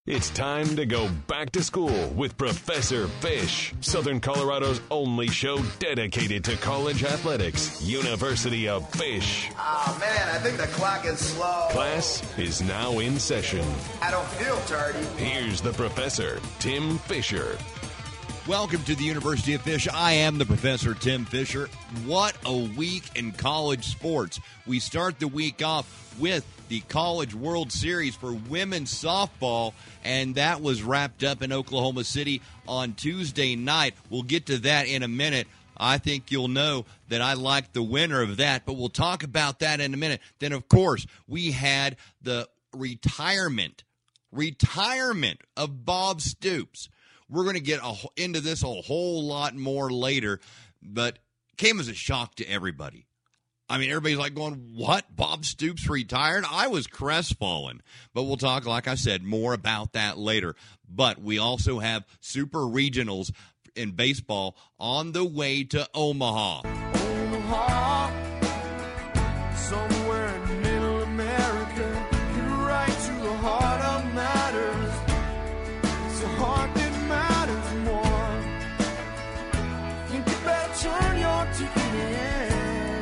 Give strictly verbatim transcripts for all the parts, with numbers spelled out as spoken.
It's time to go back to school with Professor Fish, Southern Colorado's only show dedicated to college athletics, University of Fish. Oh, man, I think the clock is slow. Class is now in session. I don't feel tardy. Here's the professor, Tim Fisher. Welcome to the University of Fish. I am the Professor Tim Fisher. What a week in college sports. We start the week off with the College World Series for women's softball, and that was wrapped up in Oklahoma City on Tuesday night. We'll get to that in a minute. I think you'll know that I like the winner of that, but we'll talk about that in a minute. Then, of course, we had the retirement, retirement of Bob Stoops. We're going to get a, into this a whole lot more later, but came as a shock to everybody. I mean, everybody's like going, what? Bob Stoops retired? I was crestfallen. But we'll talk, like I said, more about that later. But we also have super regionals in baseball on the way to Omaha. Omaha, somewhere in middle America, get right to the heart of matters. It's a heart that matters more. Think you better turn your ticket in.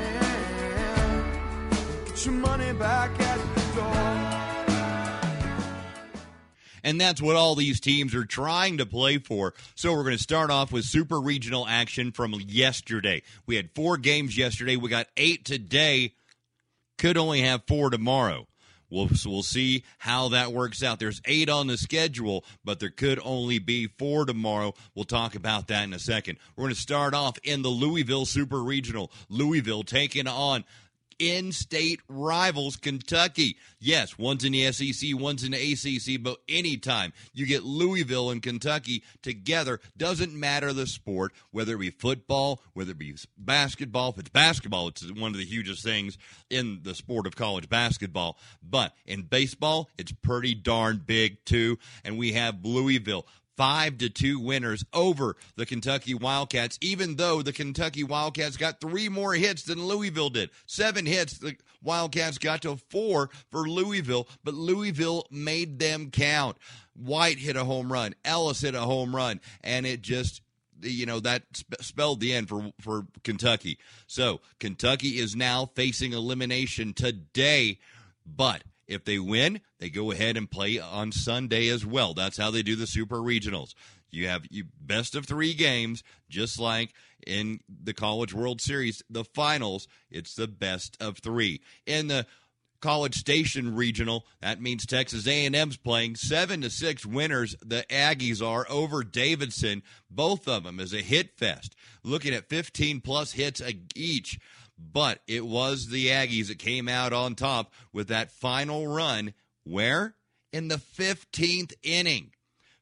Get your money back at the door. And that's what all these teams are trying to play for. So we're going to start off with super regional action from yesterday. We had four games yesterday. We got eight today. Could only have four tomorrow. We'll, so we'll see how that works out. There's eight on the schedule, but there could only be four tomorrow. We'll talk about that in a second. We're going to start off in the Louisville Super Regional. Louisville taking on in-state rivals Kentucky. Yes, one's in the S E C, one's in the A C C, but anytime you get Louisville and Kentucky together, doesn't matter the sport, whether it be football, whether it be basketball. If it's basketball, it's one of the hugest things in the sport of college basketball. But in baseball, it's pretty darn big too, and we have Louisville Five to two winners over the Kentucky Wildcats, even though the Kentucky Wildcats got three more hits than Louisville did. Seven hits. The Wildcats got to four for Louisville, but Louisville made them count. White hit a home run. Ellis hit a home run, and it just, you know, that sp- spelled the end for, for Kentucky. So Kentucky is now facing elimination today, but if they win, they go ahead and play on Sunday as well. That's how they do the Super Regionals. You have you best of three games, just like in the College World Series, the finals, it's the best of three. In the College Station Regional, that means Texas A and M's playing seven to six winners. The Aggies are over Davidson. Both of them is a hit fest, looking at fifteen plus hits each. But it was the Aggies that came out on top with that final run. Where? In the fifteenth inning.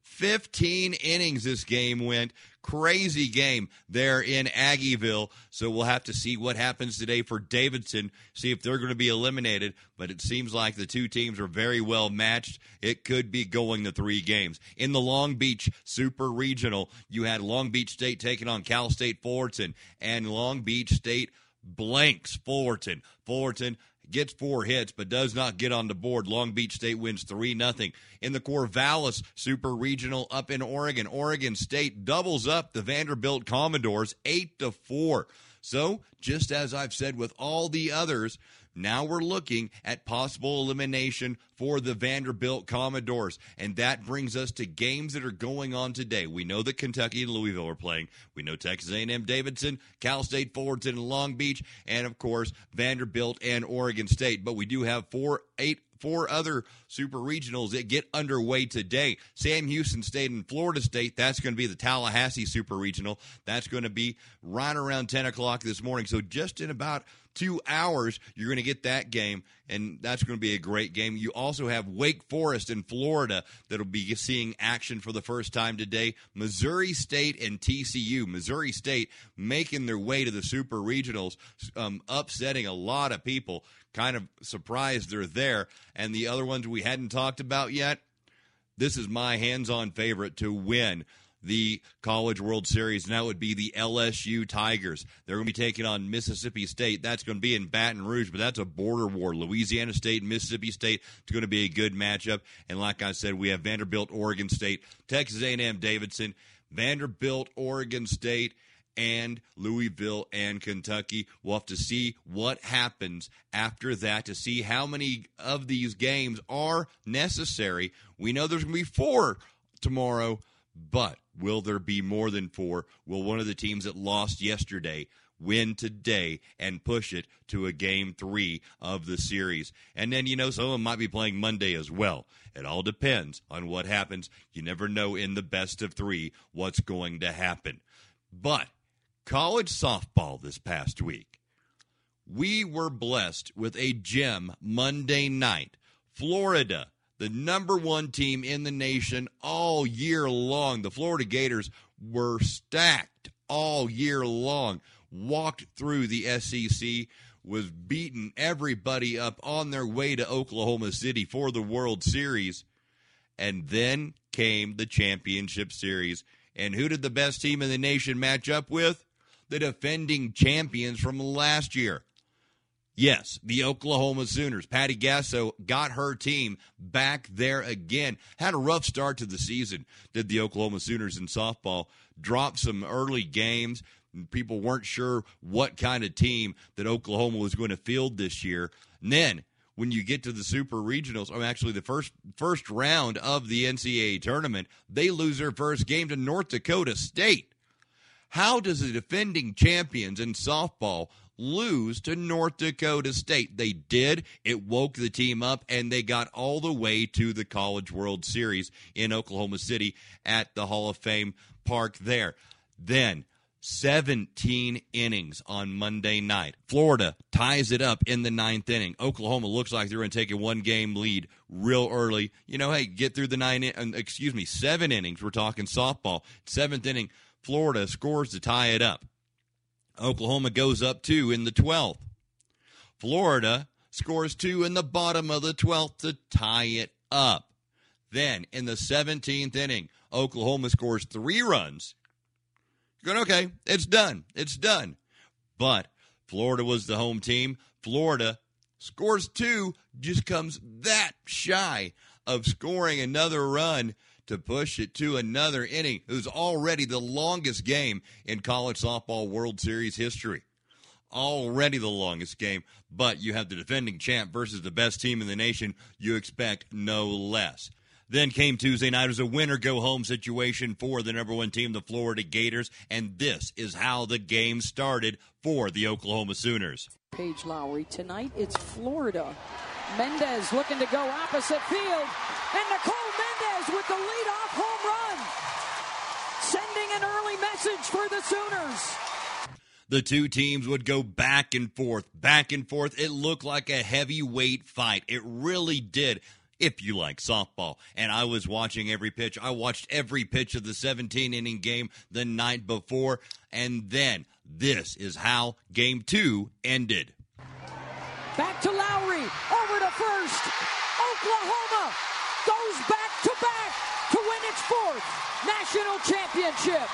fifteen innings this game went. Crazy game there in Aggieville. So we'll have to see what happens today for Davidson, see if they're going to be eliminated. But it seems like the two teams are very well matched. It could be going to three games. In the Long Beach Super Regional, you had Long Beach State taking on Cal State Fullerton, and Long Beach State blanks Fullerton. Fullerton gets four hits but does not get on the board. Long Beach State wins three nothing. In the Corvallis Super Regional up in Oregon, Oregon State doubles up the Vanderbilt Commodores eight to four. So, just as I've said with all the others, now we're looking at possible elimination for the Vanderbilt Commodores, and that brings us to games that are going on today. We know that Kentucky and Louisville are playing. We know Texas A and M Davidson, Cal State Fullerton and Long Beach, and, of course, Vanderbilt and Oregon State. But we do have four, eight, four other super regionals that get underway today. Sam Houston State and Florida State, that's going to be the Tallahassee Super Regional. That's going to be right around ten o'clock this morning. So just in about two hours, you're going to get that game, and that's going to be a great game. You also have Wake Forest in Florida that'll be seeing action for the first time today. Missouri State and T C U. Missouri State making their way to the Super Regionals, um, upsetting a lot of people. Kind of surprised they're there. And the other ones we hadn't talked about yet, this is my hands-on favorite to win the College World Series, and that would be the L S U Tigers. They're going to be taking on Mississippi State. That's going to be in Baton Rouge, but that's a border war. Louisiana State and Mississippi State, it's going to be a good matchup. And like I said, we have Vanderbilt, Oregon State, Texas A and M, Davidson, Vanderbilt, Oregon State, and Louisville and Kentucky. We'll have to see what happens after that to see how many of these games are necessary. We know there's going to be four tomorrow, but will there be more than four? Will one of the teams that lost yesterday win today and push it to a game three of the series? And then, you know, some of them might be playing Monday as well. It all depends on what happens. You never know in the best of three what's going to happen. But college softball this past week, we were blessed with a gem Monday night. Florida, the number one team in the nation all year long. The Florida Gators were stacked all year long, walked through the S E C, was beating everybody up on their way to Oklahoma City for the World Series. And then came the championship series. And who did the best team in the nation match up with? The defending champions from last year. Yes, the Oklahoma Sooners. Patty Gasso got her team back there again. Had a rough start to the season, did the Oklahoma Sooners in softball. Dropped some early games. People weren't sure what kind of team that Oklahoma was going to field this year. And then when you get to the Super Regionals, or actually the first first round of the N C double A tournament, they lose their first game to North Dakota State. How does the defending champions in softball lose to North Dakota State? They did. It woke the team up, and they got all the way to the College World Series in Oklahoma City at the Hall of Fame Park there. Then seventeen innings on Monday night. Florida ties it up in the ninth inning. Oklahoma looks like they're going to take a one-game lead real early. You know, hey, get through the nine, excuse me, seven innings. We're talking softball. Seventh inning, Florida scores to tie it up. Oklahoma goes up two in the twelfth. Florida scores two in the bottom of the twelfth to tie it up. Then, in the seventeenth inning, Oklahoma scores three runs. You're going, okay, it's done. It's done. But Florida was the home team. Florida scores two, just comes that shy of scoring another run to push it to another inning. It was already the longest game in college softball World Series history. Already the longest game, but you have the defending champ versus the best team in the nation. You expect no less. Then came Tuesday night. It was a winner-go-home situation for the number one team, the Florida Gators, and this is how the game started for the Oklahoma Sooners. Paige Lowry. Tonight, it's Florida. Mendez looking to go opposite field, and Nicole Mendez with the leadoff home run, sending an early message for the Sooners. The two teams would go back and forth, back and forth. It looked like a heavyweight fight. It really did, if you like softball. And I was watching every pitch. I watched every pitch of the seventeen-inning game the night before. And then this is how game two ended. Back to Lowry, over to first. Oklahoma goes back to back to win its fourth national championship.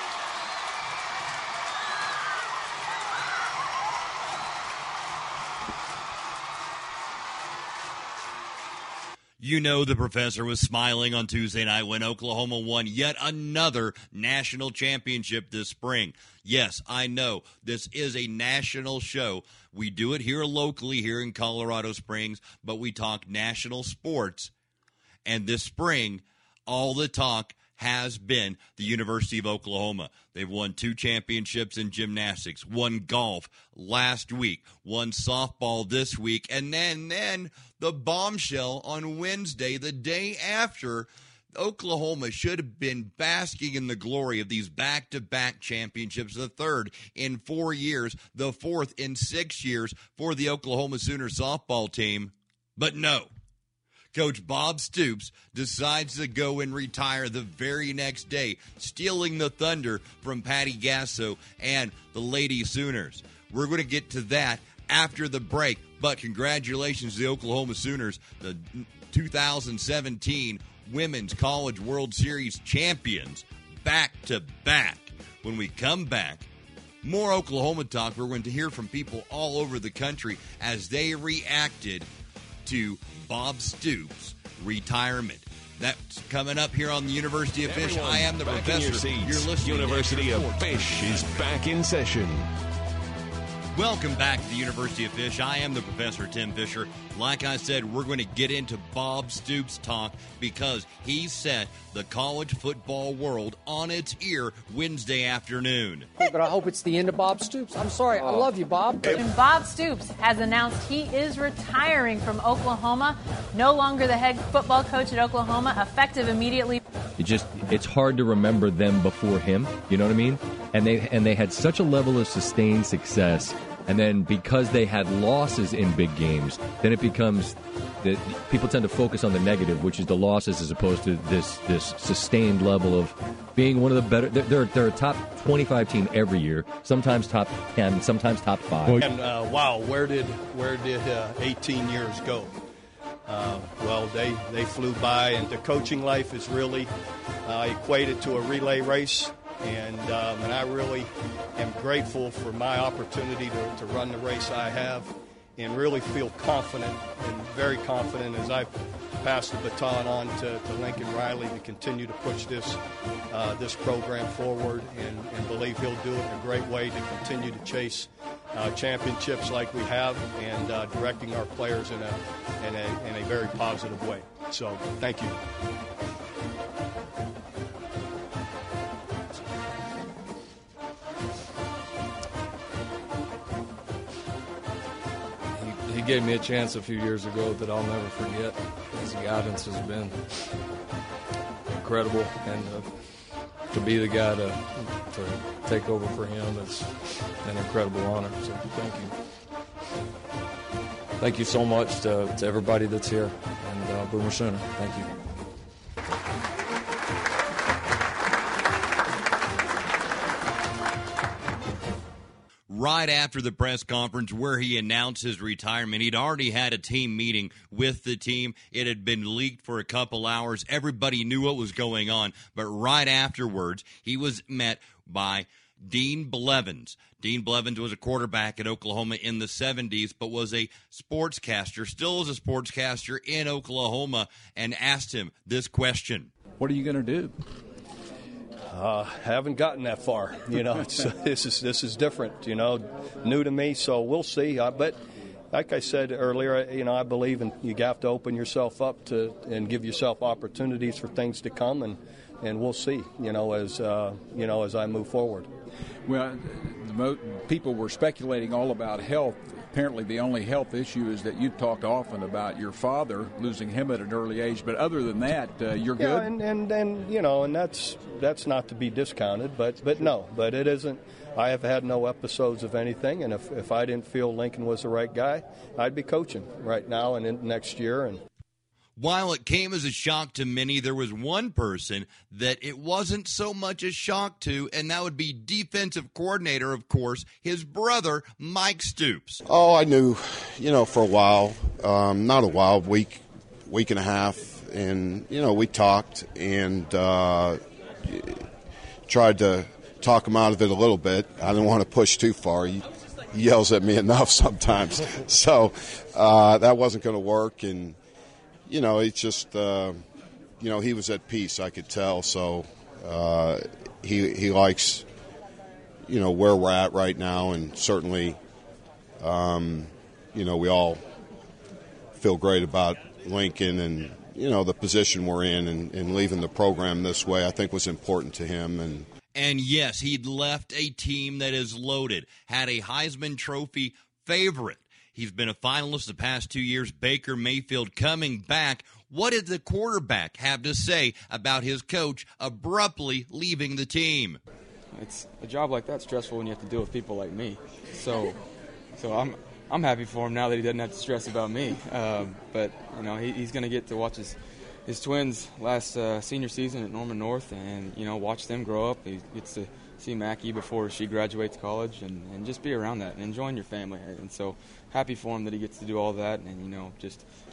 You know the professor was smiling on Tuesday night when Oklahoma won yet another national championship this spring. Yes, I know this is a national show. We do it here locally here in Colorado Springs, but we talk national sports. And this spring, all the talk has been the University of Oklahoma. They've won two championships in gymnastics, won golf last week, won softball this week, and then, then the bombshell on Wednesday, the day after. Oklahoma should have been basking in the glory of these back-to-back championships, the third in four years, the fourth in six years for the Oklahoma Sooner softball team. But no. Coach Bob Stoops decides to go and retire the very next day, stealing the thunder from Patty Gasso and the Lady Sooners. We're going to get to that after the break, but congratulations to the Oklahoma Sooners, the two thousand seventeen Women's College World Series champions, back to back. When we come back, more Oklahoma talk. We're going to hear from people all over the country as they reacted to Bob Stoops' retirement. That's coming up here on the University of Fish. Everyone, I am the back professor. in your seats. You're listening University to of Fish is back in session. Welcome back to the University of Fish. I am the Professor, Tim Fisher. Like I said, we're going to get into Bob Stoops talk because he set the college football world on its ear Wednesday afternoon. But I hope it's the end of Bob Stoops. I'm sorry. I love you, Bob. And Bob Stoops has announced he is retiring from Oklahoma, no longer the head football coach at Oklahoma, effective immediately. It just it's hard to remember them before him, you know what I mean? And they and they had such a level of sustained success, and then because they had losses in big games, then it becomes that people tend to focus on the negative, which is the losses, as opposed to this this sustained level of being one of the better. They're they're a top twenty-five team every year, sometimes top ten, sometimes top five. And uh, wow, where did where did uh, eighteen years go? Uh, well, they, they flew by, and the coaching life is really uh, equated to a relay race, and um, and I really am grateful for my opportunity to, to run the race I have, and really feel confident and very confident as I pass the baton on to, to Lincoln Riley to continue to push this uh, this program forward, and, and believe he'll do it in a great way to continue to chase uh, championships like we have, and uh, directing our players in a in a in a very positive way. So thank you. He gave me a chance a few years ago that I'll never forget. His guidance has been incredible, and uh, to be the guy to to take over for him is an incredible honor. So thank you. Thank you so much to, to everybody that's here, and uh, Boomer Sooner. Thank you. Right after the press conference where he announced his retirement, he'd already had a team meeting with the team. It had been leaked for a couple hours. Everybody knew what was going on. But right afterwards, he was met by Dean Blevins. Dean Blevins was a quarterback at Oklahoma in the seventies, but was a sportscaster, still is a sportscaster in Oklahoma, and asked him this question. What are you going to do? Uh, haven't gotten that far, you know. So this is this is different, you know, new to me. So we'll see. Uh, but like I said earlier, you know, I believe in you have to open yourself up to and give yourself opportunities for things to come, and, and we'll see, you know, as uh, you know as I move forward. Well, the mo- people were speculating all about health. Apparently the only health issue is that you talked often about your father, losing him at an early age. But other than that, uh, you're yeah, good? and, and, and, you know, and that's that's not to be discounted. But, but no, but it isn't. I have had no episodes of anything. And if, if I didn't feel Lincoln was the right guy, I'd be coaching right now and in next year. And while it came as a shock to many, there was one person that it wasn't so much a shock to, and that would be defensive coordinator, of course, his brother, Mike Stoops. Oh, I knew, you know, for a while, um, not a while, week, week and a half, and, you know, we talked and uh, tried to talk him out of it a little bit. I didn't want to push too far. He, he yells at me enough sometimes. So uh, that wasn't going to work, and you know, it's just, uh, you know, he was at peace, I could tell. So uh, he he likes, you know, where we're at right now. And certainly, um, you know, we all feel great about Lincoln and, you know, the position we're in, and, and leaving the program this way, I think was important to him. And, and yes, he'd left a team that is loaded, had a Heisman Trophy favorite. He's been a finalist the past two years. Baker Mayfield coming back. What did the quarterback have to say about his coach abruptly leaving the team? It's a job like that's stressful when you have to deal with people like me. So, so I'm I'm happy for him now that he doesn't have to stress about me. Um, but you know, he, he's going to get to watch his his twins last uh, senior season at Norman North, and you know, watch them grow up. He gets to see Mackie before she graduates college, and, and just be around that and enjoying your family. And so happy for him that he gets to do all that, and you know, just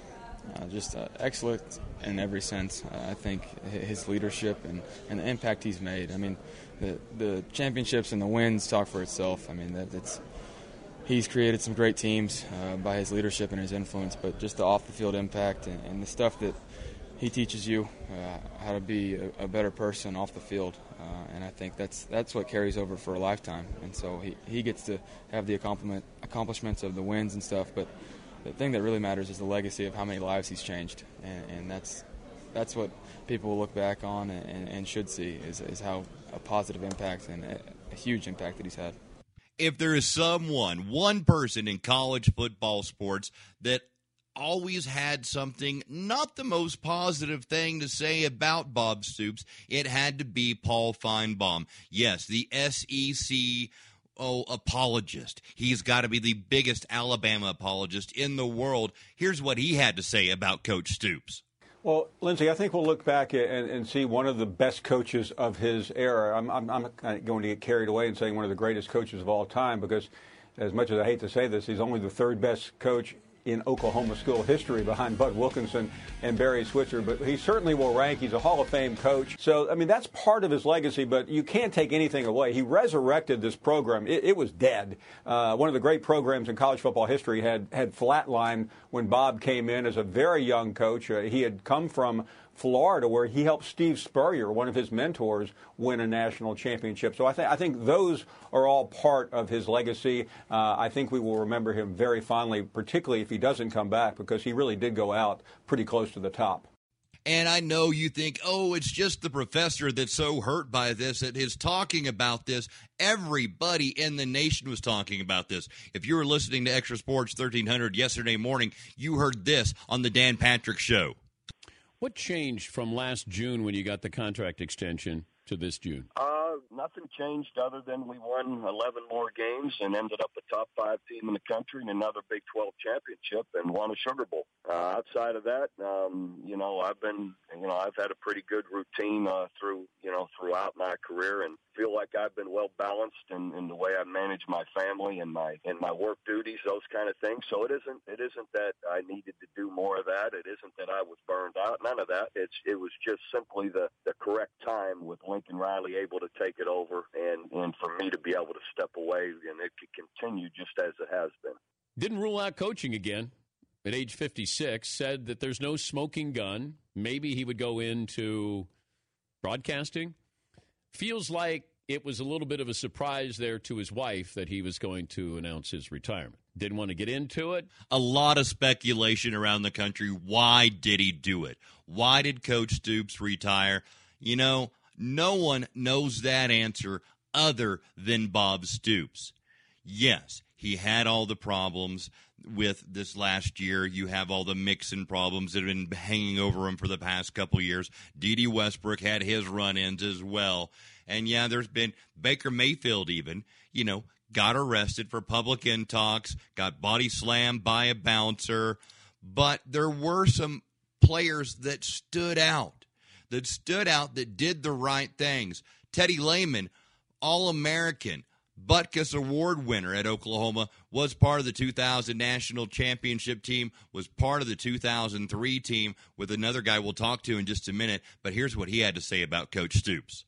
uh, just uh, excellent in every sense. Uh, I think his leadership and, and the impact he's made. I mean, the the championships and the wins talk for itself. I mean, that it's he's created some great teams uh, by his leadership and his influence, but just the off-the-field impact and, and the stuff that he teaches you, uh, how to be a, a better person off the field. Uh, and I think that's that's what carries over for a lifetime. And so he, he gets to have the accomplishment, accomplishments of the wins and stuff, but the thing that really matters is the legacy of how many lives he's changed. And, and that's that's what people will look back on and, and should see is, is how a positive impact and a, a huge impact that he's had. If there is someone, one person in college football sports that always had something, not the most positive thing to say about Bob Stoops, it had to be Paul Feinbaum. Yes, the S E C oh, apologist. He's got to be the biggest Alabama apologist in the world. Here's what he had to say about Coach Stoops. Well, Lindsay, I think we'll look back and, and see one of the best coaches of his era. I'm, I'm, I'm going to get carried away and saying one of the greatest coaches of all time because, as much as I hate to say this, he's only the third best coach in Oklahoma school history behind Bud Wilkinson and Barry Switzer, but he certainly will rank. He's a Hall of Fame coach. So, I mean, that's part of his legacy, but you can't take anything away. He resurrected this program. It, it was dead. Uh, one of the great programs in college football history had, had flatlined when Bob came in as a very young coach. Uh, he had come from Florida, where he helped Steve Spurrier, one of his mentors, win a national championship. So I think I think those are all part of his legacy. Uh, I think we will remember him very fondly, particularly if he doesn't come back, because he really did go out pretty close to the top. And I know you think, oh, it's just the professor that's so hurt by this, that is talking about this. Everybody in the nation was talking about this. If you were listening to Extra Sports thirteen hundred yesterday morning, you heard this on the Dan Patrick Show. What changed from last June when you got the contract extension to this June? Uh, nothing changed other than we won eleven more games and ended up a top five team in the country and another Big twelve championship and won a Sugar Bowl. Uh, outside of that, um, you know, I've been, you know, I've had a pretty good routine uh, through, you know, throughout my career and feel like I've been well balanced in, in the way I manage my family and my and my work duties, those kind of things. So it isn't it isn't that I needed to do more of that. It isn't that I was burned out. None of that. It's it was just simply the, the correct time with Lincoln Riley able to take it over and, and for me to be able to step away and it could continue just as it has been. Didn't rule out coaching again at age fifty-six, said that there's no smoking gun. Maybe he would go into broadcasting. Feels like it was a little bit of a surprise there to his wife that he was going to announce his retirement. Didn't want to get into it. A lot of speculation around the country. Why did he do it? Why did Coach Stoops retire? You know, no one knows that answer other than Bob Stoops. Yes, he had all the problems with this last year. You have all the Mixon problems that have been hanging over him for the past couple years. D D Westbrook had his run-ins as well. And, yeah, there's been Baker Mayfield even, you know, got arrested for public intox, got body slammed by a bouncer. But there were some players that stood out, that stood out, that did the right things. Teddy Lehman, All-American, Butkus Award winner at Oklahoma, was part of the two thousand National Championship team, was part of the two thousand three team with another guy we'll talk to in just a minute. But here's what he had to say about Coach Stoops.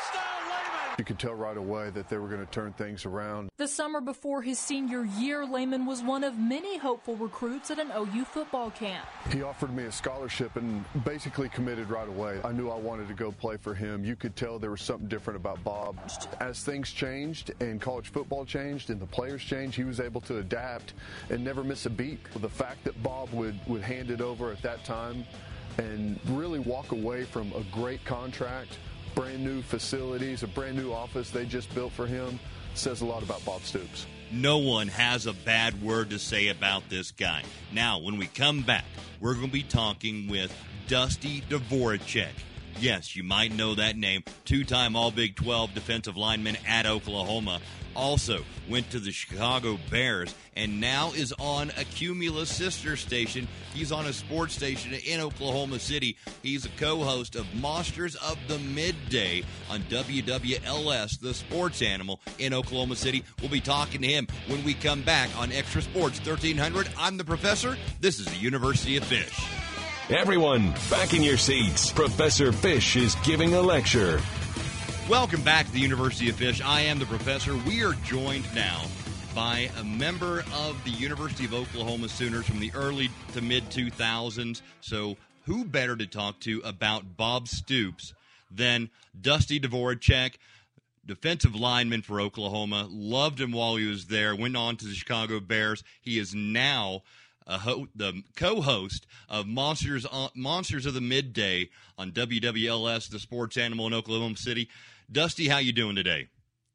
You could tell right away that they were going to turn things around. The summer before his senior year, Lehman was one of many hopeful recruits at an O U football camp. He offered me a scholarship and basically committed right away. I knew I wanted to go play for him. You could tell there was something different about Bob. As things changed and college football changed and the players changed, he was able to adapt and never miss a beat. The fact that Bob would, would hand it over at that time and really walk away from a great contract, brand new facilities, a brand new office they just built for him, says a lot about Bob Stoops. No one has a bad word to say about this guy. Now, when we come back, we're going to be talking with Dusty Dvoracek. Yes, you might know that name. Two-time All-Big twelve defensive lineman at Oklahoma. Also went to the Chicago Bears and now is on a Cumulus sister station. He's on a sports station in Oklahoma City. He's a co-host of Monsters of the Midday on W W L S, the sports animal in Oklahoma City. We'll be talking to him when we come back on Extra Sports thirteen hundred. I'm the Professor. This is the University of Fish. Everyone, back in your seats. Professor Fish is giving a lecture. Welcome back to the University of Fish. I am the professor. We are joined now by a member of the University of Oklahoma Sooners from the early to mid two thousands. So who better to talk to about Bob Stoops than Dusty Dvoracek, defensive lineman for Oklahoma. Loved him while he was there. Went on to the Chicago Bears. He is now a ho- the co-host of Monsters uh, Monsters of the Midday on W W L S, the sports animal in Oklahoma City. Dusty, how you doing today?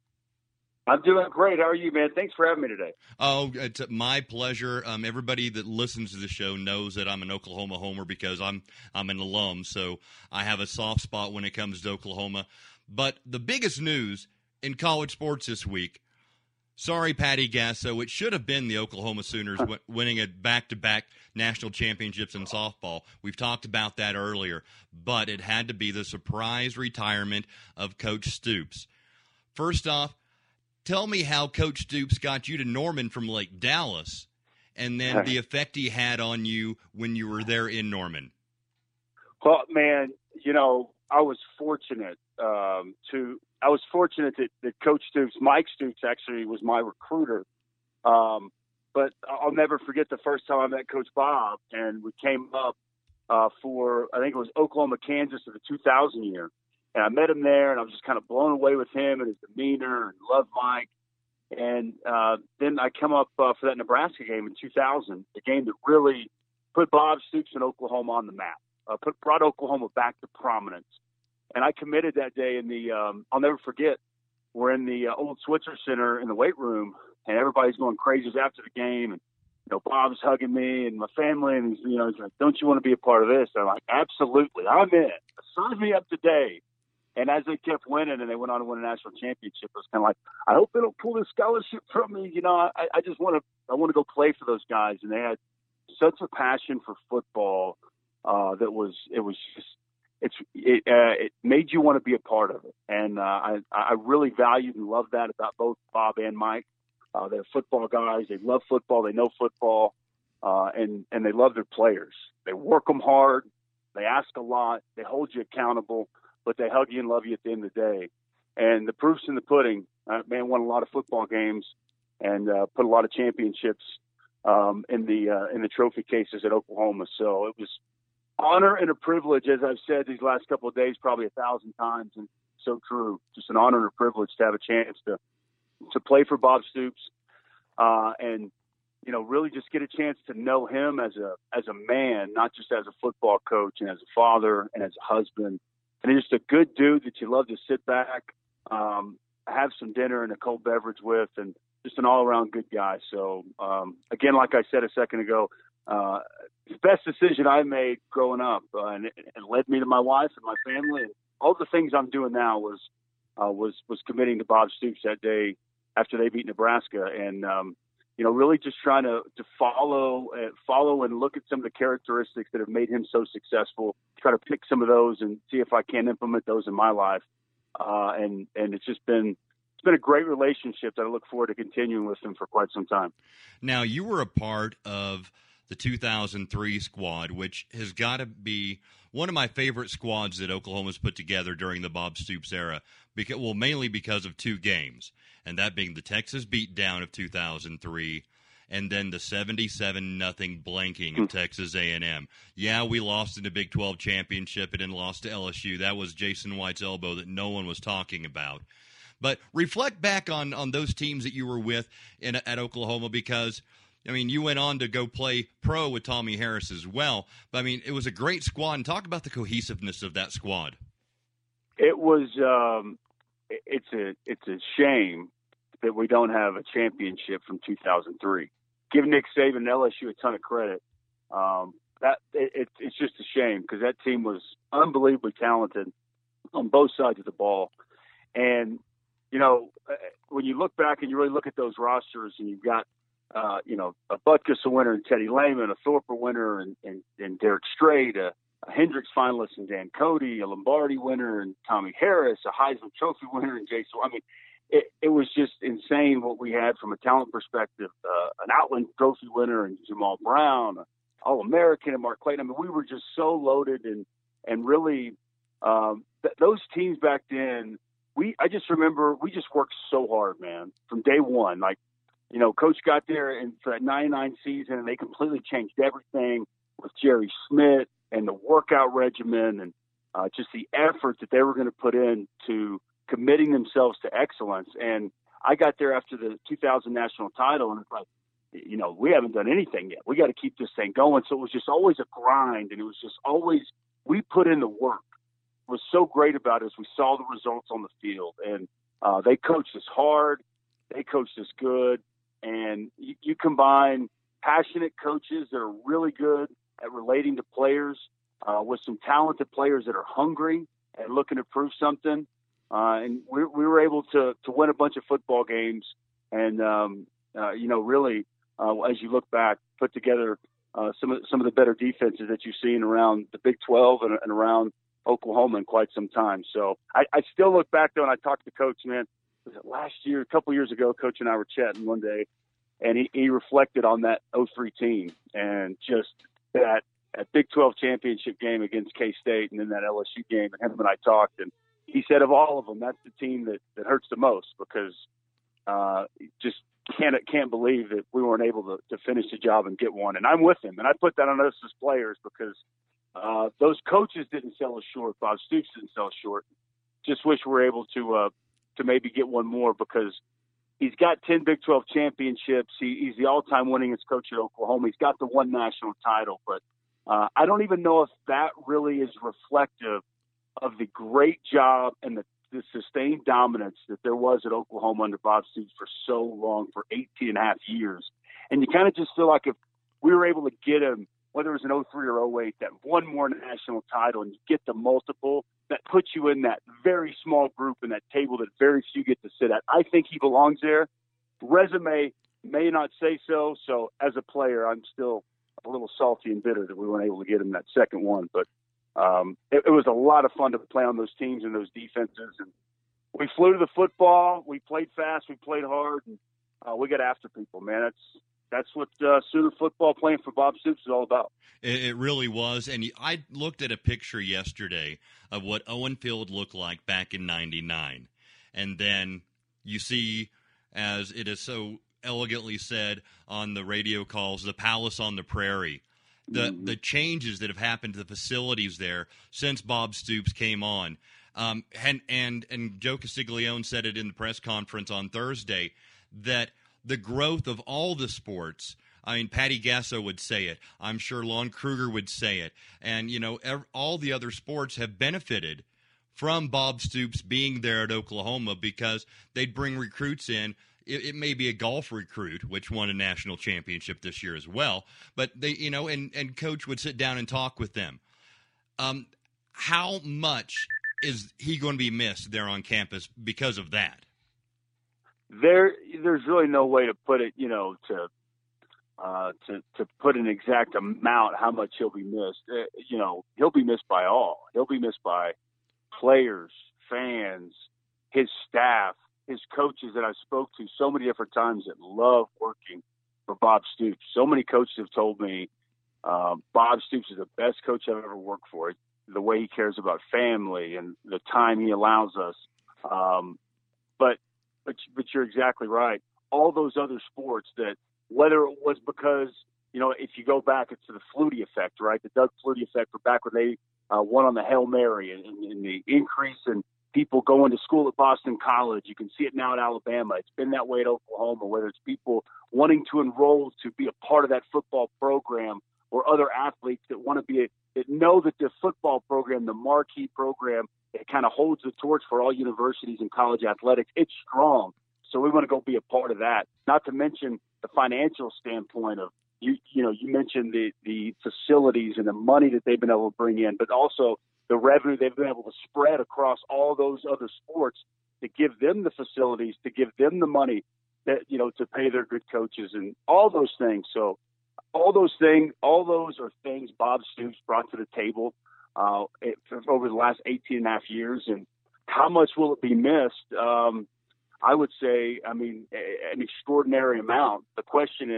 I'm doing great. How are you, man? Thanks for having me today. Oh, it's my pleasure. Um, everybody that listens to the show knows that I'm an Oklahoma homer because I'm I'm an alum, so I have a soft spot when it comes to Oklahoma. But the biggest news in college sports this week, sorry, Patty Gasso, it should have been the Oklahoma Sooners w- winning a back-to-back national championships in softball. We've talked about that earlier, but it had to be the surprise retirement of Coach Stoops. First off, tell me how Coach Stoops got you to Norman from Lake Dallas, and then the effect he had on you when you were there in Norman. Well, man, you know, I was fortunate um, to – I was fortunate that, that Coach Stoops, Mike Stoops actually was my recruiter. Um, but I'll never forget the first time I met Coach Bob, and we came up uh, for, I think it was Oklahoma, Kansas of the two thousand year. And I met him there, and I was just kind of blown away with him and his demeanor, and loved Mike. And uh, then I come up uh, for that Nebraska game in two thousand, the game that really put Bob Stoops and Oklahoma on the map, uh, put brought Oklahoma back to prominence. And I committed that day in the, um, I'll never forget, we're in the uh, old Switzer Center in the weight room, and everybody's going crazy after the game. And, you know, Bob's hugging me and my family, and he's, you know, he's like, don't you want to be a part of this? And I'm like, absolutely, I'm in. Sign me up today. And as they kept winning and they went on to win a national championship, it was kind of like, I hope they don't pull this scholarship from me. You know, I, I just want to, I want to go play for those guys. And they had such a passion for football uh, that was, it was just, It's it, uh, it made you want to be a part of it, and uh, I I really valued and loved that about both Bob and Mike. Uh, they're football guys. They love football. They know football, uh, and and they love their players. They work them hard. They ask a lot. They hold you accountable, but they hug you and love you at the end of the day. And the proof's in the pudding. Uh, man won a lot of football games and uh, put a lot of championships um, in the uh, in the trophy cases at Oklahoma. So it was honor and a privilege, as I've said these last couple of days, probably a thousand times, and so true. Just an honor and a privilege to have a chance to to play for Bob Stoops, uh, and you know, really just get a chance to know him as a as a man, not just as a football coach, and as a father, and as a husband, and just a good dude that you love to sit back, um, have some dinner and a cold beverage with, and just an all around good guy. So um, again, like I said a second ago. Uh, the best decision I made growing up, uh, and it, it led me to my wife and my family, and all the things I'm doing now was uh, was was committing to Bob Stoops that day after they beat Nebraska, and um, you know, really just trying to to follow uh, follow and look at some of the characteristics that have made him so successful. Try to pick some of those and see if I can implement those in my life, uh, and and it's just been. It's been a great relationship that I look forward to continuing with him for quite some time. Now, you were a part of the two thousand three squad, which has got to be one of my favorite squads that Oklahoma's put together during the Bob Stoops era. Because, well, mainly because of two games, and that being the Texas beatdown of two thousand three, and then the seventy-seven nothing blanking of Texas A and M. Yeah, we lost in the Big twelve championship and then lost to L S U. That was Jason White's elbow that no one was talking about. But reflect back on, on those teams that you were with in, at Oklahoma, because, I mean, you went on to go play pro with Tommy Harris as well. But, I mean, it was a great squad. And talk about the cohesiveness of that squad. It was um, – it's a it's a shame that we don't have a championship from two thousand three. Give Nick Saban and L S U a ton of credit. Um, that it, it, it's just a shame because that team was unbelievably talented on both sides of the ball. And – you know, when you look back and you really look at those rosters and you've got, uh, you know, a Butkus a winner and Teddy Lehman, a Thorpe a winner and, and, and Derek Strait, a, a Hendricks finalist and Dan Cody, a Lombardi winner and Tommy Harris, a Heisman Trophy winner and Jason. I mean, it, it was just insane what we had from a talent perspective. Uh, an Outland Trophy winner and Jamal Brown, All-American and Mark Clayton. I mean, we were just so loaded and and really um, th- those teams back then. We I just remember we just worked so hard, man, from day one. Like, you know, Coach got there and for that ninety-nine season, and they completely changed everything with Jerry Smith and the workout regimen and uh, just the effort that they were going to put in to committing themselves to excellence. And I got there after the two thousand national title, and it's like, you know, we haven't done anything yet. We got to keep this thing going. So it was just always a grind, and it was just always we put in the work. What was so great about it is we saw the results on the field, and uh, they coached us hard. They coached us good. And you, you combine passionate coaches that are really good at relating to players uh, with some talented players that are hungry and looking to prove something. Uh, and we, we were able to, to win a bunch of football games and, um, uh, you know, really, uh, as you look back, put together uh, some of some of the better defenses that you've seen around the Big twelve and, and around Oklahoma in quite some time. So I, I still look back, though, and I talked to Coach, man, was it last year, a couple years ago, Coach and I were chatting one day, and he, he reflected on that oh three team and just that, that Big twelve championship game against K-State and then that L S U game, and him and I talked, and he said of all of them, that's the team that, that hurts the most because uh, just can't can't believe that we weren't able to, to finish the job and get one. And I'm with him, and I put that on us as players because uh, those coaches didn't sell us short. Bob Stoops didn't sell us short. Just wish we were able to uh, to maybe get one more because he's got ten Big twelve championships. He, he's the all-time winningest coach at Oklahoma. He's got the one national title, but uh, I don't even know if that really is reflective of the great job and the, the sustained dominance that there was at Oklahoma under Bob Stoops for so long, for eighteen and a half years. And you kind of just feel like if we were able to get him, whether it was an oh three or oh eight, that one more national title and you get the multiple, that puts you in that very small group and that table that very few get to sit at. I think he belongs there. Resume may not say so. So as a player, I'm still a little salty and bitter that we weren't able to get him that second one. But um, it, it was a lot of fun to play on those teams and those defenses. And we flew to the football. We played fast. We played hard. And uh, we got after people, man. That's That's what uh, Sooner football playing for Bob Stoops is all about. It, it really was. And I looked at a picture yesterday of what Owen Field looked like back in ninety-nine. And then you see, as it is so elegantly said on the radio calls, the Palace on the Prairie. The, mm-hmm. the changes that have happened to the facilities there since Bob Stoops came on. Um, and, and, and Joe Castiglione said it in the press conference on Thursday that the growth of all the sports, I mean, Patty Gasso would say it. I'm sure Lon Kruger would say it. And, you know, ev- all the other sports have benefited from Bob Stoops being there at Oklahoma because they'd bring recruits in. It, it may be a golf recruit, which won a national championship this year as well. But, they, you know, and, and Coach would sit down and talk with them. Um, how much is he going to be missed there on campus because of that? There, there's really no way to put it, you know, to uh, to to put an exact amount how much he'll be missed. Uh, you know, he'll be missed by all. He'll be missed by players, fans, his staff, his coaches that I spoke to so many different times that love working for Bob Stoops. So many coaches have told me um, Bob Stoops is the best coach I've ever worked for. The way he cares about family and the time he allows us. Um, but But, but you're exactly right. All those other sports that, whether it was because, you know, if you go back, it's to the Flutie effect, right? The Doug Flutie effect for back when they uh, won on the Hail Mary and, and, and the increase in people going to school at Boston College. You can see it now at Alabama. It's been that way at Oklahoma, whether it's people wanting to enroll to be a part of that football program or other athletes that want to be, a, that know that the football program, the marquee program, it kind of holds the torch for all universities and college athletics. It's strong. So we want to go be a part of that. Not to mention the financial standpoint of, you you know, you mentioned the, the facilities and the money that they've been able to bring in, but also the revenue they've been able to spread across all those other sports to give them the facilities, to give them the money that, you know, to pay their good coaches and all those things. So all those things, all those are things Bob Stoops brought to the table Uh, it, over the last eighteen and a half years. And how much will it be missed? Um, I would say, I mean, a, an extraordinary amount. The question is,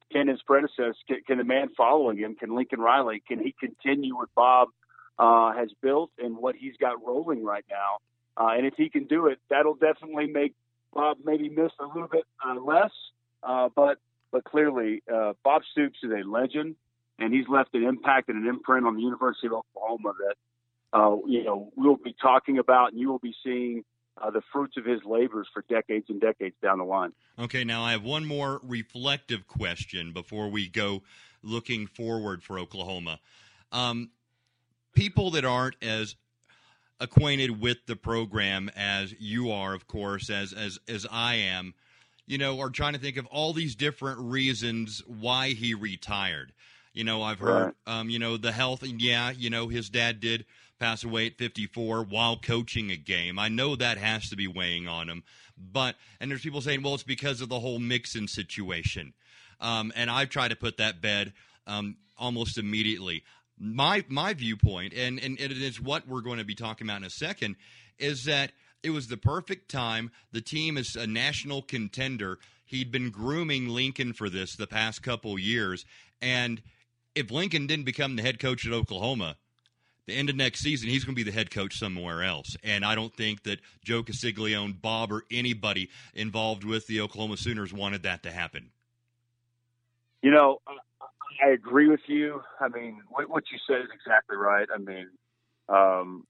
can his predecessor, can, can the man following him, can Lincoln Riley, can he continue what Bob uh, has built and what he's got rolling right now? Uh, and if he can do it, that'll definitely make Bob maybe miss a little bit uh, less. Uh, but but clearly, uh, Bob Stoops is a legend, and he's left an impact and an imprint on the University of Oklahoma that uh, you know we'll be talking about, and you will be seeing uh, the fruits of his labors for decades and decades down the line. Okay, now I have one more reflective question before we go looking forward for Oklahoma. Um, people that aren't as acquainted with the program as you are, of course, as as as I am, you know, are trying to think of all these different reasons why he retired. You know, I've heard, right. um, you know, the health, and yeah, you know, his dad did pass away at fifty-four while coaching a game. I know that has to be weighing on him, but, and there's people saying, well, it's because of the whole Mixon situation. Um, and I've tried to put that bed um, almost immediately. My my viewpoint, and, and it is what we're going to be talking about in a second, is that it was the perfect time. The team is a national contender. He'd been grooming Lincoln for this the past couple years. And if Lincoln didn't become the head coach at Oklahoma, the end of next season, he's going to be the head coach somewhere else. And I don't think that Joe Castiglione, Bob, or anybody involved with the Oklahoma Sooners wanted that to happen. You know, I agree with you. I mean, what, what you said is exactly right. I mean, um,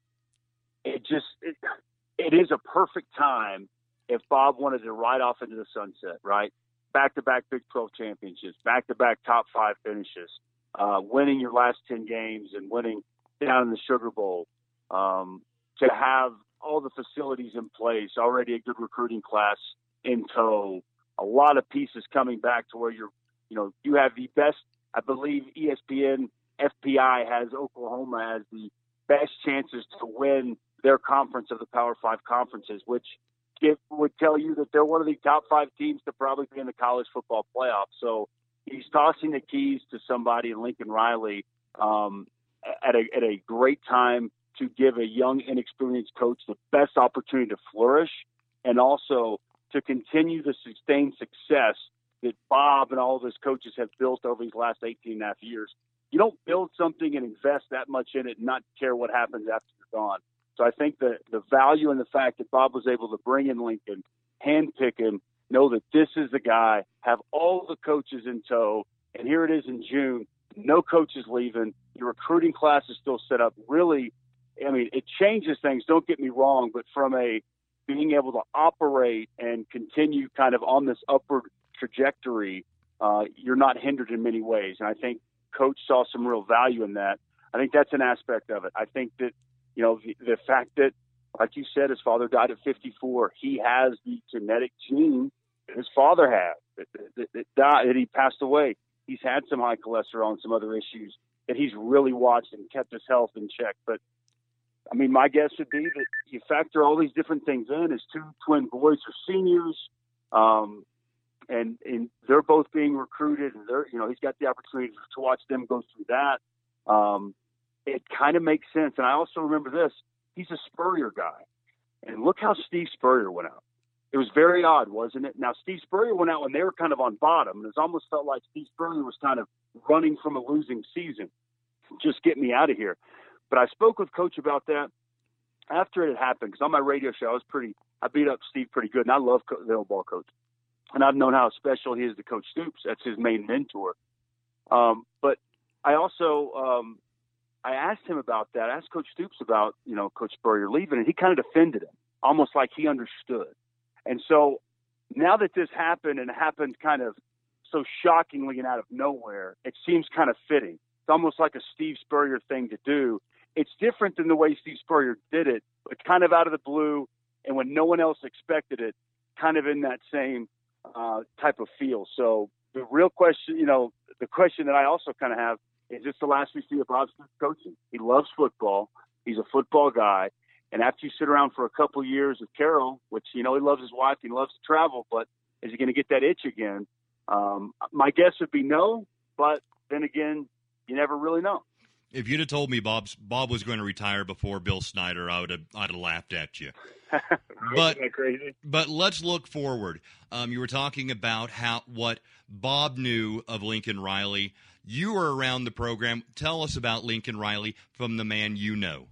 it just it, it is a perfect time if Bob wanted to ride off into the sunset, right? Back-to-back Big twelve championships, back-to-back top five finishes, uh, winning your last ten games and winning down in the Sugar Bowl, um, to have all the facilities in place, already a good recruiting class in tow, a lot of pieces coming back to where you're, you know, you have the best. I believe E S P N F P I has Oklahoma as the best chances to win their conference of the Power Five conferences, which give, would tell you that they're one of the top five teams to probably be in the college football playoff. So he's tossing the keys to somebody in Lincoln Riley um, at, a, at a great time to give a young, inexperienced coach the best opportunity to flourish and also to continue the sustained success that Bob and all of his coaches have built over these last eighteen and a half years. You don't build something and invest that much in it and not care what happens after you're gone. So I think the, the value in the fact that Bob was able to bring in Lincoln, handpick him, know that this is the guy, have all the coaches in tow, and here it is in June, no coaches leaving, your recruiting class is still set up. Really, I mean, it changes things, don't get me wrong, but from a being able to operate and continue kind of on this upward trajectory, uh, you're not hindered in many ways. And I think Coach saw some real value in that. I think that's an aspect of it. I think that, you know, the, the fact that, like you said, his father died at fifty-four. He has the genetic gene that his father had, that, that, that, died, that he passed away. He's had some high cholesterol and some other issues that he's really watched and kept his health in check. But, I mean, my guess would be that you factor all these different things in. His two twin boys are seniors. Um, And, and they're both being recruited, and they're, you know, he's got the opportunity to watch them go through that. Um, it kind of makes sense. And I also remember this, he's a Spurrier guy. And look how Steve Spurrier went out. It was very odd, wasn't it? Now, Steve Spurrier went out when they were kind of on bottom, and it almost felt like Steve Spurrier was kind of running from a losing season. Just get me out of here. But I spoke with Coach about that after it had happened, because on my radio show, I was pretty, I beat up Steve pretty good, and I love the old ball coach. And I've known how special he is to Coach Stoops. That's his main mentor. Um, but I also, um, I asked him about that. I asked Coach Stoops about, you know, Coach Spurrier leaving, and he kind of defended him, almost like he understood. And so now that this happened, and it happened kind of so shockingly and out of nowhere, it seems kind of fitting. It's almost like a Steve Spurrier thing to do. It's different than the way Steve Spurrier did it, but kind of out of the blue, and when no one else expected it, kind of in that same Uh, type of feel. So the real question, you know, the question that I also kind of have is this the last we see of Bob Stoops coaching? He loves football. He's a football guy. And after you sit around for a couple of years with Carroll, which, you know, he loves his wife, he loves to travel, but is he going to get that itch again? Um, my guess would be no, but then again, you never really know. If you'd have told me Bob's, Bob was going to retire before Bill Snyder, I would have, I'd have laughed at you. But, Isn't that crazy? But let's look forward. Um, you were talking about how what Bob knew of Lincoln Riley. You were around the program. Tell us about Lincoln Riley from the man you know.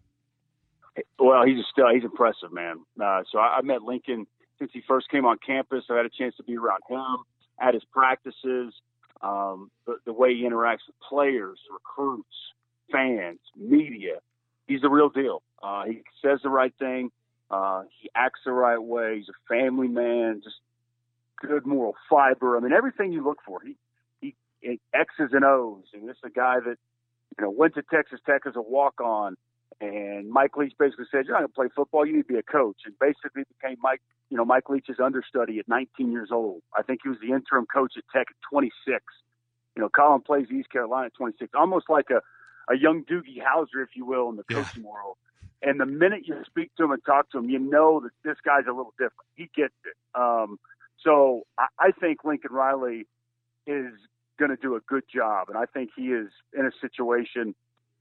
Well, he's still he's impressive, man. Uh, so I, I met Lincoln since he first came on campus. I had a chance to be around him at his practices, um, the, the way he interacts with players, recruits, fans, media. He's the real deal. Uh, he says the right thing. Uh, he acts the right way. He's a family man, just good moral fiber. I mean, everything you look for. He, he, he X's and O's. And this is a guy that, you know, went to Texas Tech as a walk-on. And Mike Leach basically said, "You're not going to play football. You need to be a coach." And basically became Mike, you know, Mike Leach's understudy at nineteen years old. I think he was the interim coach at Tech at twenty-six. You know, Colin plays East Carolina at twenty-six, almost like a, a young Doogie Howser, if you will, in the Yeah. coaching world. And the minute you speak to him and talk to him, you know that this guy's a little different. He gets it. Um, so I, I think Lincoln Riley is going to do a good job, and I think he is in a situation.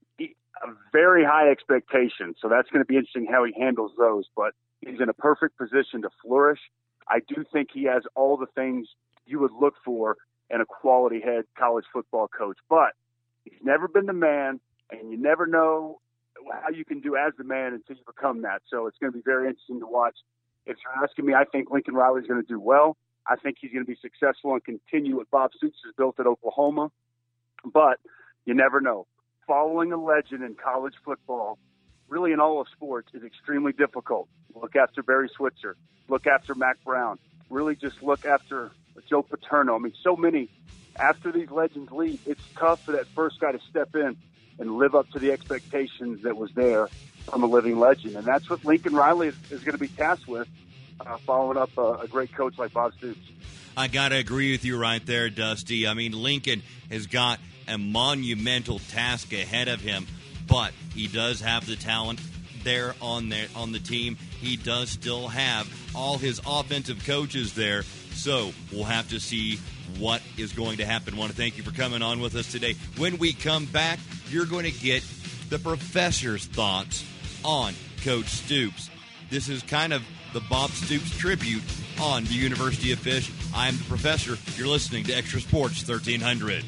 A very high expectation, so that's going to be interesting how he handles those. But he's in a perfect position to flourish. I do think he has all the things you would look for in a quality head college football coach. But he's never been the man, and you never know how you can do as the man until you become that. So it's going to be very interesting to watch. If you're asking me, I think Lincoln Riley is going to do well. I think he's going to be successful and continue what Bob Stoops has built at Oklahoma. But you never know. Following a legend in college football, really in all of sports, is extremely difficult. Look after Barry Switzer. Look after Mac Brown. Really just look after Joe Paterno. I mean, so many, after these legends leave, it's tough for that first guy to step in and live up to the expectations that was there from a living legend. And that's what Lincoln Riley is, is going to be tasked with, uh, following up a, a great coach like Bob Stoops. I got to agree with you right there, Dusty. I mean, Lincoln has got a monumental task ahead of him, but he does have the talent there on there on the team. He does still have all his offensive coaches there, so we'll have to see what is going to happen. I want to thank you for coming on with us today. When we come back, you're going to get the professor's thoughts on Coach Stoops. This is kind of the Bob Stoops tribute on the University of Fish. I'm the professor. You're listening to Extra Sports thirteen hundred.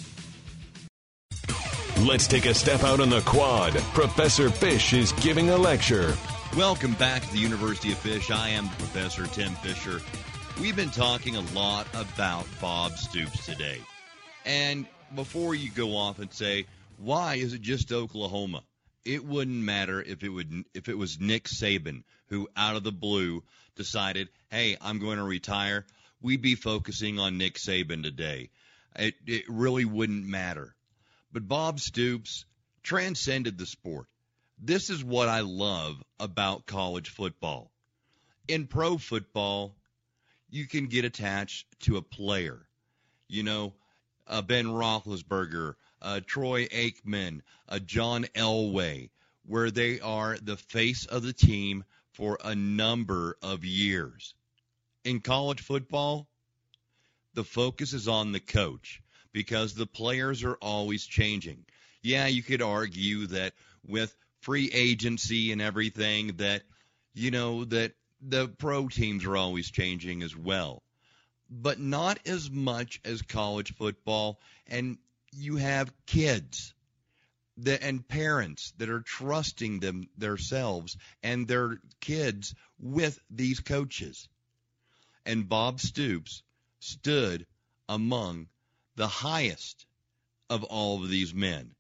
Let's take a step out on the quad. Professor Fish is giving a lecture. Welcome back to the University of Fish. I am Professor Tim Fisher. We've been talking a lot about Bob Stoops today. And before you go off and say, why is it just Oklahoma? It wouldn't matter if it would if it was Nick Saban who, out of the blue, decided, hey, I'm going to retire. We'd be focusing on Nick Saban today. It, it really wouldn't matter. But Bob Stoops transcended the sport. This is what I love about college football. In pro football, you can get attached to a player. You know, uh, Ben Roethlisberger, uh, Troy Aikman, uh, John Elway, where they are the face of the team for a number of years. In college football, the focus is on the coach, because the players are always changing. Yeah, you could argue that with free agency and everything that, you know, that the pro teams are always changing as well. But not as much as college football. And you have kids that, and parents that are trusting them themselves and their kids with these coaches. And Bob Stoops stood among the highest of all of these men.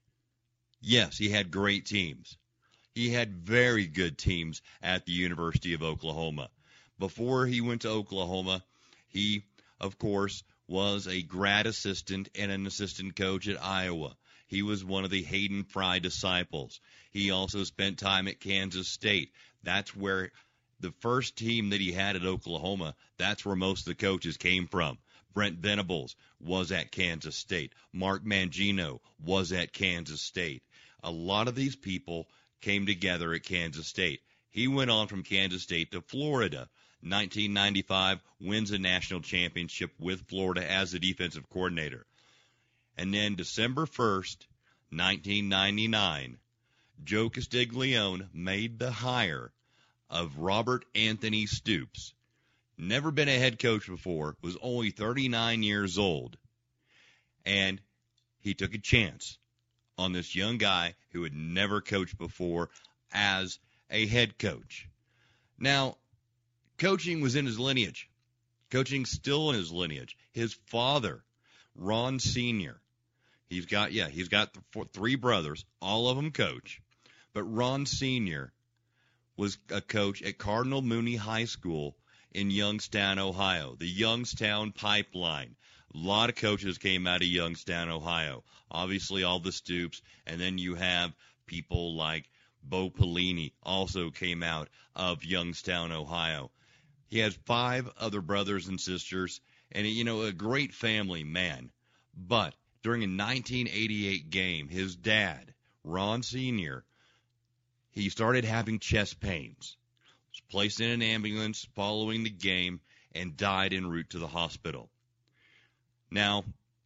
Yes, he had great teams. He had very good teams at the University of Oklahoma. Before he went to Oklahoma, he, of course, was a grad assistant and an assistant coach at Iowa. He was one of the Hayden Fry disciples. He also spent time at Kansas State. That's where the first team that he had at Oklahoma, that's where most of the coaches came from. Brent Venables was at Kansas State. Mark Mangino was at Kansas State. A lot of these people came together at Kansas State. He went on from Kansas State to Florida. nineteen ninety-five, wins a national championship with Florida as the defensive coordinator. And then December first, nineteen ninety-nine, Joe Castiglione made the hire of Robert Anthony Stoops. Never been a head coach before, was only thirty-nine years old. And he took a chance on this young guy who had never coached before as a head coach. Now, coaching was in his lineage. Coaching's still in his lineage. His father, Ron Senior, he's got, yeah, he's got th- four, three brothers, all of them coach. But Ron Senior was a coach at Cardinal Mooney High School in Youngstown, Ohio, the Youngstown Pipeline. A lot of coaches came out of Youngstown, Ohio. Obviously, all the Stoops, and then you have people like Bo Pelini also came out of Youngstown, Ohio. He has five other brothers and sisters, and, you know, a great family man. But during a nineteen eighty-eight game, his dad, Ron Senior, he started having chest pains. Was placed in an ambulance following the game and died en route to the hospital. Now,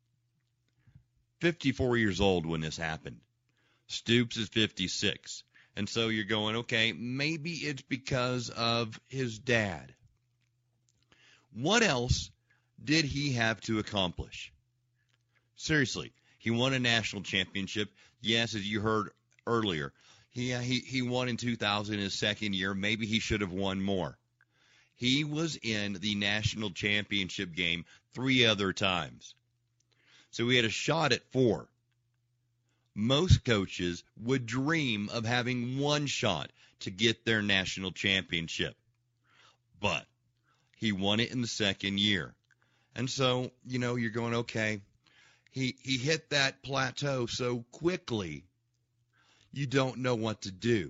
fifty-four years old when this happened. Stoops is fifty-six. And so you're going, okay, maybe it's because of his dad. What else did he have to accomplish? Seriously, he won a national championship. Yes, as you heard earlier, he he, he won in two thousand, his second year. Maybe he should have won more. He was in the national championship game three other times. So he had a shot at four. Most coaches would dream of having one shot to get their national championship. But he won it in the second year. And so, you know, you're going, okay, he, he hit that plateau so quickly, you don't know what to do.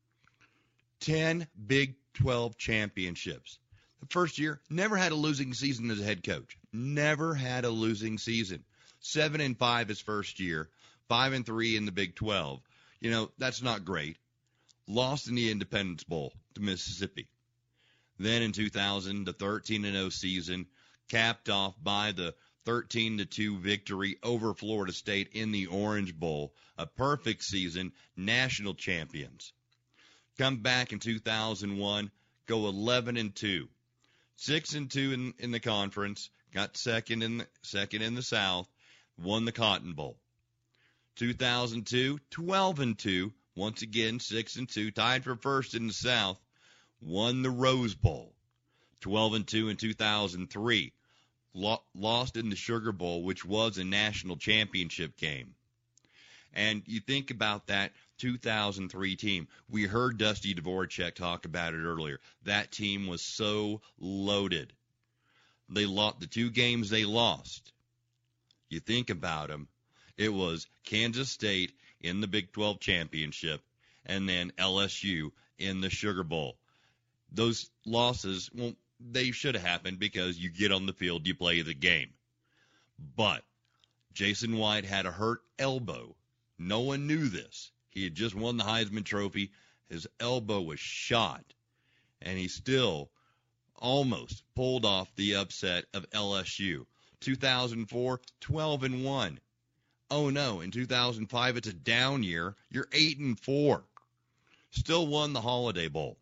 Ten Big twelve championships. The first year, never had a losing season as a head coach. Never had a losing season. Seven and five his first year. Five and three in the Big twelve. You know, that's not great. Lost in the Independence Bowl to Mississippi. Then in two thousand, the thirteen and oh season, capped off by the thirteen to two victory over Florida State in the Orange Bowl. A perfect season, national champions. Come back in two thousand one, go eleven and two. six and two in, in the conference, got second in the, second in the South, won the Cotton Bowl. two thousand two, twelve and two, once again six and two, tied for first in the South, won the Rose Bowl. twelve and two in two thousand three, lo- lost in the Sugar Bowl, which was a national championship game. And you think about that two thousand three team. We heard Dusty Dvorak talk about it earlier. That team was so loaded. They lost the two games they lost. You think about them. It was Kansas State in the Big twelve championship and then L S U in the Sugar Bowl. Those losses, well, they should have happened because you get on the field, you play the game. But Jason White had a hurt elbow. No one knew this. He had just won the Heisman Trophy. His elbow was shot, and he still almost pulled off the upset of L S U. two thousand four, twelve and one. Oh no, in two thousand five it's a down year. You're eight and four. Still won the Holiday Bowl.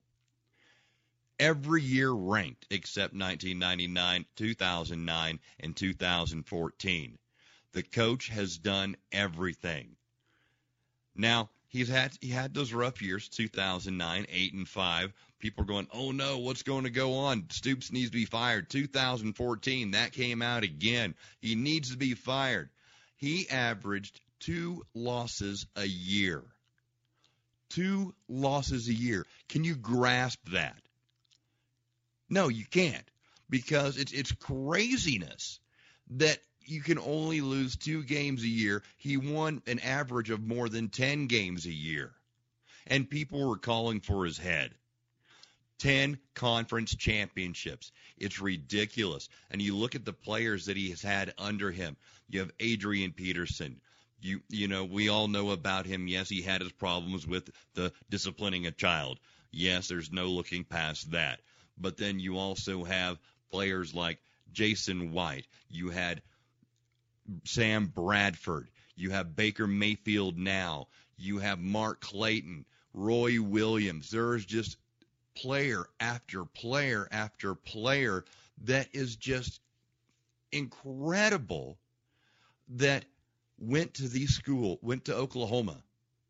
Every year ranked except nineteen ninety-nine, two thousand nine, and two thousand fourteen. The coach has done everything. Now, he's had he had those rough years, two thousand nine, eight and five. People are going, oh no, what's going to go on? Stoops needs to be fired. two thousand fourteen, that came out again. He needs to be fired. He averaged two losses a year. Two losses a year. Can you grasp that? No, you can't, because it's it's craziness that you can only lose two games a year. He won an average of more than ten games a year, and people were calling for his head. ten conference championships. It's ridiculous. And you look at the players that he has had under him. You have Adrian Peterson. You you know, we all know about him. Yes, he had his problems with the disciplining a child. Yes, there's no looking past that. But then you also have players like Jason White. You had Sam Bradford. You have Baker Mayfield now. You have Mark Clayton, Roy Williams. There's just player after player after player that is just incredible that went to the school, went to Oklahoma,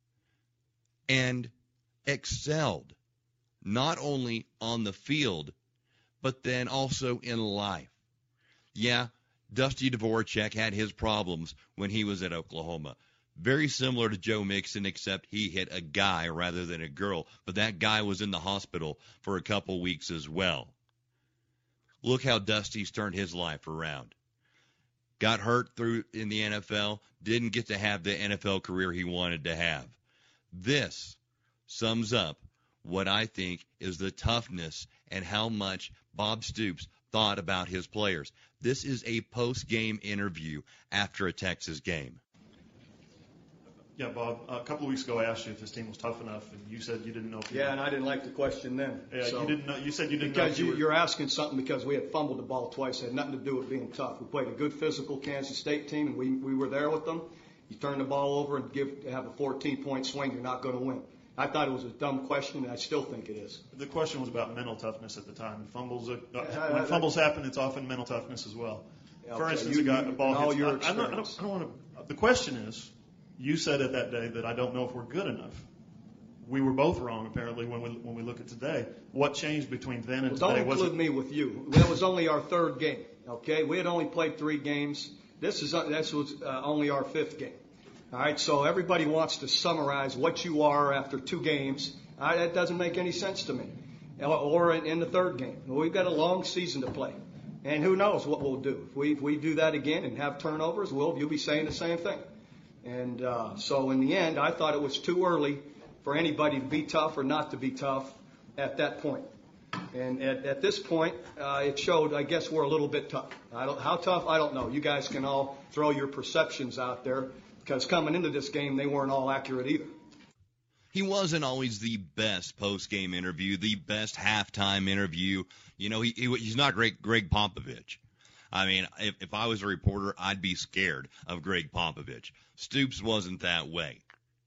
and excelled not only on the field, but then also in life. Yeah, Dusty Dvorak had his problems when he was at Oklahoma. Very similar to Joe Mixon, except he hit a guy rather than a girl. But that guy was in the hospital for a couple weeks as well. Look how Dusty's turned his life around. Got hurt through in the N F L, didn't get to have the N F L career he wanted to have. This sums up what I think is the toughness and how much Bob Stoops thought about his players. This is a post-game interview after a Texas game. Yeah, Bob, a couple of weeks ago I asked you if this team was tough enough, and you said you didn't know if you Yeah, were. and I didn't like the question then. Yeah, so, you didn't know. You said you didn't because know. you, Because you're asking something because we had fumbled the ball twice. It had nothing to do with being tough. We played a good physical Kansas State team, and we, we were there with them. You turn the ball over and give have a fourteen-point swing, you're not going to win. I thought it was a dumb question, and I still think it is. The question was about mental toughness at the time. Fumbles, uh, I- when I- fumbles happen, it's often mental toughness as well. Yeah, For okay, instance, you- a guy, you- a ball in all hits. your I, I'm not, I don't, experience. I don't want to. The question is, you said it that day that I don't know if we're good enough. We were both wrong apparently when we when we look at today. What changed between then and Well, don't today? Was include it, me with you. That was only our third game. Okay, we had only played three games. This is this was uh, only our fifth game. All right, so everybody wants to summarize what you are after two games. All right, that doesn't make any sense to me. Or, or in, in the third game, well, we've got a long season to play, and who knows what we'll do if we if we do that again and have turnovers. Well, you'll be saying the same thing. And uh, so in the end, I thought it was too early for anybody to be tough or not to be tough at that point. And at, at this point, uh, it showed, I guess, we're a little bit tough. I don't, how tough, I don't know. You guys can all throw your perceptions out there because coming into this game, they weren't all accurate either. He wasn't always the best post-game interview, the best halftime interview. You know, he, he he's not Greg, Greg Popovich. I mean, if, if I was a reporter, I'd be scared of Greg Popovich. Stoops wasn't that way.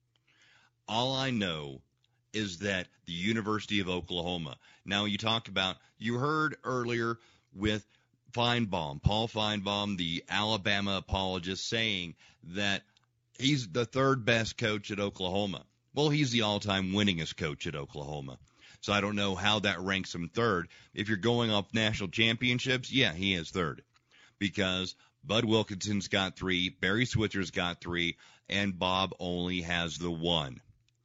All I know is that the University of Oklahoma. Now, you talked about, you heard earlier with Feinbaum, Paul Feinbaum, the Alabama apologist, saying that he's the third best coach at Oklahoma. Well, he's the all-time winningest coach at Oklahoma. So I don't know how that ranks him third. If you're going off national championships, yeah, he is third. Because Bud Wilkinson's got three, Barry Switzer's got three, and Bob only has the one.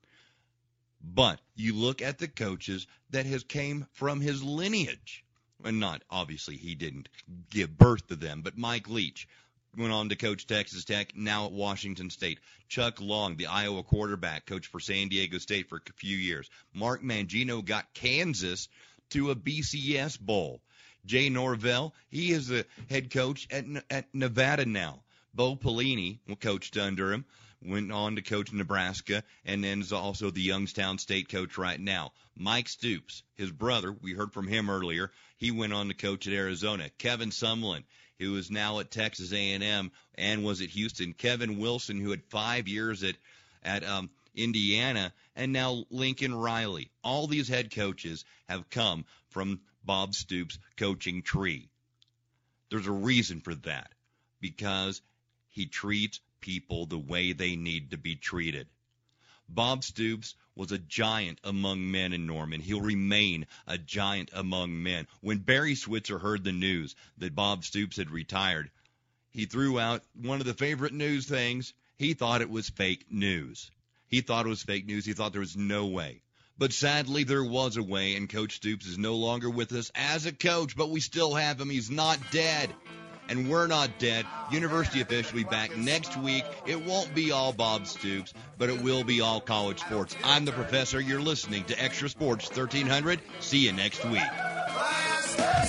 But you look at the coaches that has came from his lineage. And not, obviously, he didn't give birth to them, but Mike Leach went on to coach Texas Tech, now at Washington State. Chuck Long, the Iowa quarterback, coached for San Diego State for a few years. Mark Mangino got Kansas to a B C S Bowl. Jay Norvell, he is the head coach at, at Nevada now. Bo Pelini coached under him, went on to coach Nebraska, and then is also the Youngstown State coach right now. Mike Stoops, his brother, we heard from him earlier, he went on to coach at Arizona. Kevin Sumlin, who is now at Texas A and M and was at Houston. Kevin Wilson, who had five years at, at um, Indiana, and now Lincoln Riley. All these head coaches have come from Bob Stoops' coaching tree. There's a reason for that, because he treats people the way they need to be treated. Bob Stoops was a giant among men in Norman. He'll remain a giant among men. When Barry Switzer heard the news that Bob Stoops had retired, he threw out one of the favorite news things. He thought it was fake news. He thought it was fake news. He thought there was no way. But sadly, there was a way, and Coach Stoops is no longer with us as a coach, but we still have him. He's not dead. And we're not dead. University Official will be back next week. It won't be all Bob Stoops, but it will be all college sports. I'm the professor. You're listening to Extra Sports thirteen hundred. See you next week.